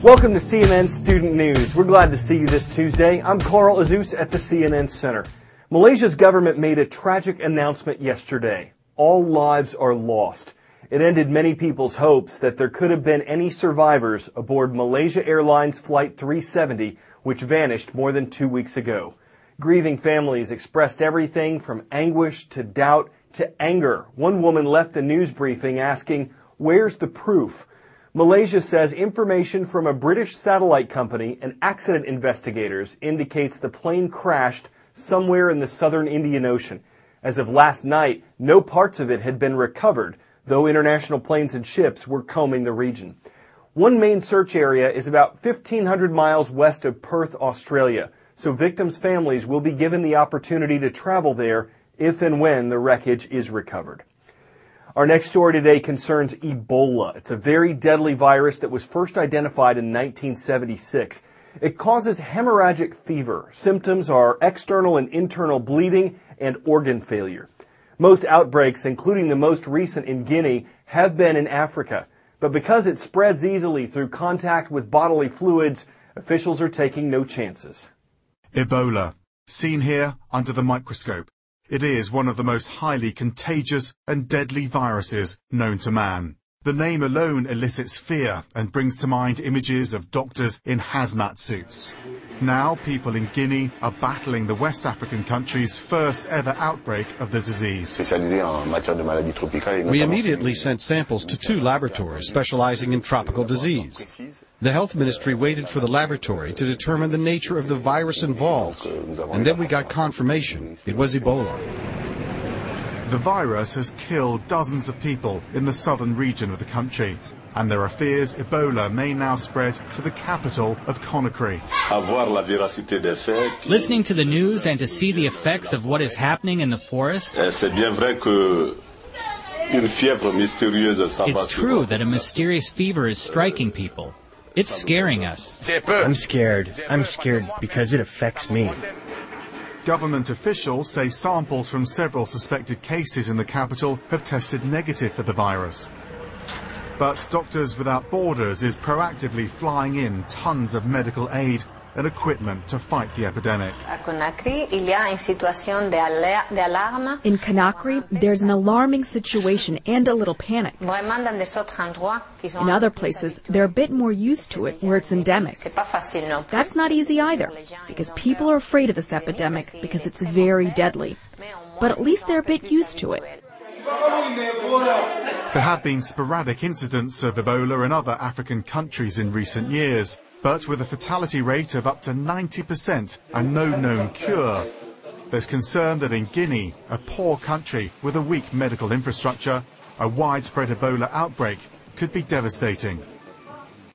Welcome to CNN Student News. We're glad to see you this Tuesday. I'm Carl Azus at the CNN Center. Malaysia's government made a tragic announcement yesterday. All lives are lost. It ended many people's hopes that there could have been any survivors aboard Malaysia Airlines Flight 370, which vanished more than 2 weeks ago. Grieving families expressed everything from anguish to doubt to anger. One woman left the news briefing asking, "Where's the proof?" Malaysia says information from a British satellite company and accident investigators indicates the plane crashed somewhere in the southern Indian Ocean. As of last night, no parts of it had been recovered, though international planes and ships were combing the region. One main search area is about 1,500 miles west of Perth, Australia, so victims' families will be given the opportunity to travel there if and when the wreckage is recovered. Our next story today concerns Ebola. It's a very deadly virus that was first identified in 1976. It causes hemorrhagic fever. Symptoms are external and internal bleeding and organ failure. Most outbreaks, including the most recent in Guinea, have been in Africa. But because it spreads easily through contact with bodily fluids, officials are taking no chances. Ebola, seen here under the microscope. It is one of the most highly contagious and deadly viruses known to man. The name alone elicits fear and brings to mind images of doctors in hazmat suits. Now people in Guinea are battling the West African country's first ever outbreak of the disease. We immediately sent samples to 2 laboratories specializing in tropical disease. The health ministry waited for the laboratory to determine the nature of the virus involved, and then we got confirmation it was Ebola. The virus has killed dozens of people in the southern region of the country, and there are fears Ebola may now spread to the capital of Conakry. Listening to the news and to see the effects of what is happening in the forest, it's true that a mysterious fever is striking people. It's scaring us. I'm scared. I'm scared because it affects me. Government officials say samples from several suspected cases in the capital have tested negative for the virus. But Doctors Without Borders is proactively flying in tons of medical aid and equipment to fight the epidemic. In Conakry, there's an alarming situation and a little panic. In other places, they're a bit more used to it where it's endemic. That's not easy either, because people are afraid of this epidemic because it's very deadly. But at least they're a bit used to it. There have been sporadic incidents of Ebola in other African countries in recent years, but with a fatality rate of up to 90% and no known cure, there's concern that in Guinea, a poor country with a weak medical infrastructure, a widespread Ebola outbreak could be devastating.